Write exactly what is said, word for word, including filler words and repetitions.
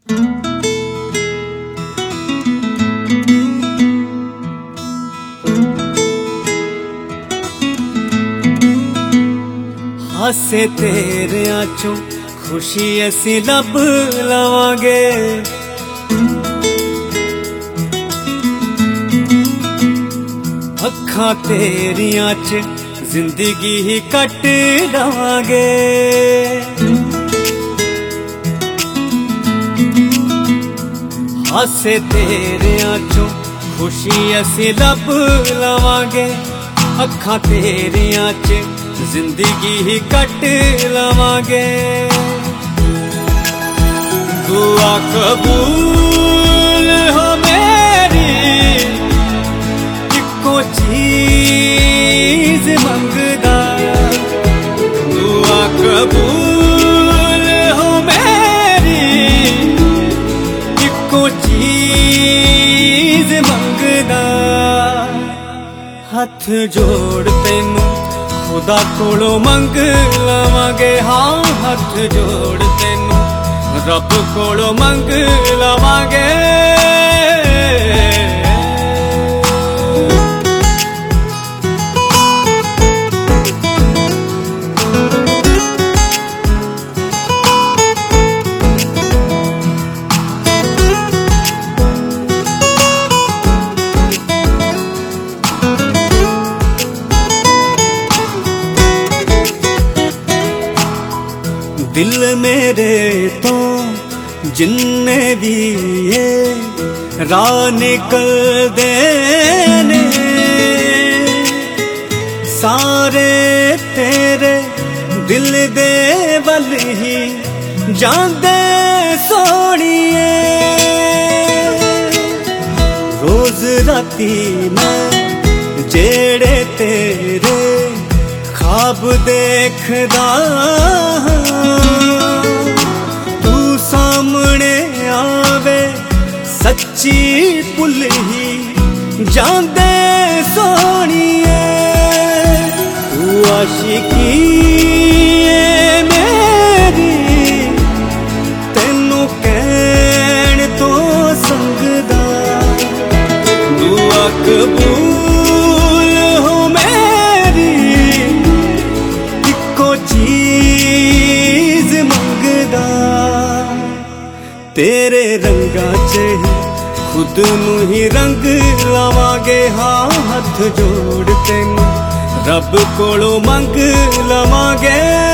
हासे तेरे चों खुशी असी लब लवांगे, अखां तेरियां च जिंदगी ही कट लवांगे। हासे तेरियां चों खुशी असी लब लवांगे, अखां तेरियां च जिंदगी ही कट लवांगे। दुआ कबूल हो मेरी, इक्को चीज मंगदा। दुआ कबूल हो मेरी, इक्को चीज मंगदा। हथ जोड़ तेनू खुदा कोलों मंग लवांगे, हाँ हथ जोड़ तेनू रब कोलों मंग लवांगे। दिल मेरे तो जिन्ने भी ये राह निकल देने, सारे तेरे दिल दे वल ही जांदे सोनिए। रोज राती मैं जेड़े तेरे ख्वाब देखदा, तू सामने आवे सच्ची पुल ही जांदे सोनिए। तू आशिकी है मेरी, तेनू कहण तो संगदा। दुआ कबूल हो मेरी, इक्को चीज मंगदा। तेरे रंगा च ही खुद नू ही रंग लवांगे, हाँ हथ जोड़ तेनू रब कोलों मंग लवांगे।